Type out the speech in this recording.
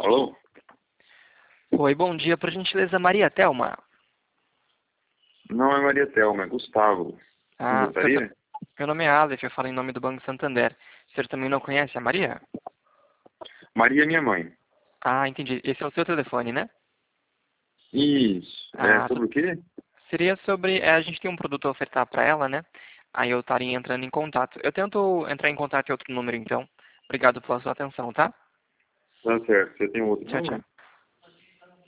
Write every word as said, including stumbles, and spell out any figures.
Alô? Oi, bom dia. Por gentileza, Maria Thelma. Não é Maria Thelma, é Gustavo. Quem Ah, gostaria? seu- meu nome é Aleph, eu falo em nome do Banco Santander. O senhor também não conhece a Maria? Maria é minha mãe. Ah, entendi. Esse é o seu telefone, né? Isso. É Ah, sobre o quê? seria sobre... é, a gente tem um produto a ofertar para ela, né? Aí eu estaria entrando em contato. Eu tento entrar em contato em outro número, então. Obrigado pela sua atenção, tá? Tá certo. Você tem outro Tchau, tchau. número?